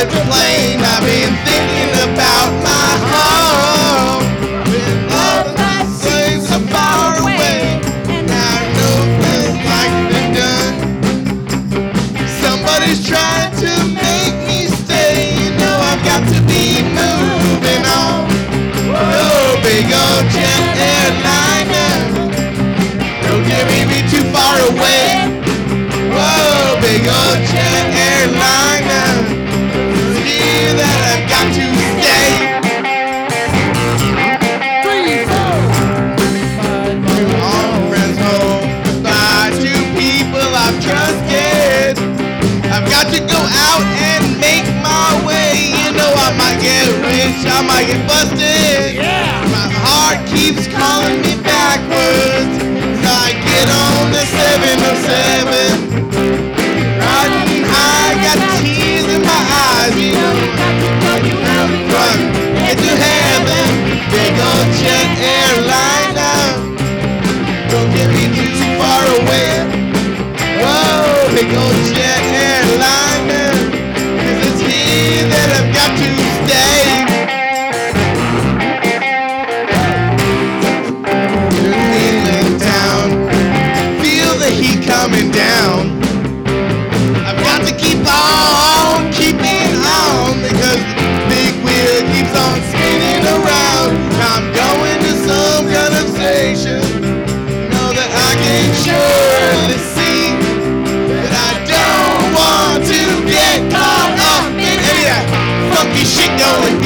the plane. I've been thinking about my home. All the slaves are far away, and I know things like they're done. Somebody's trying to make me stay. You know I've got to be moving on. Oh, big old jet airliner, don't carry me too far away. Whoa, big old jet airliner, it's here that I've got to stay. 3, 4. All friends home, goodbye to people I've trusted. I've got to go out and make my way. You know I might get rich, I might get busted. Yeah. My heart keeps calling me backwards as I get on the 707. Riding high, got tears in my eyes. You know I'm run into heaven. Big old jet airliner, don't get me too far away. Whoa, big old jet airliner, 'cause it's here that I've got to stay. Inland town, feel the heat coming down. I've got to keep on keeping on, because the big wheel keeps on spinning around. I'm going to some kind of station, know that I can surely see that I don't want to get caught up in any of that funky shit going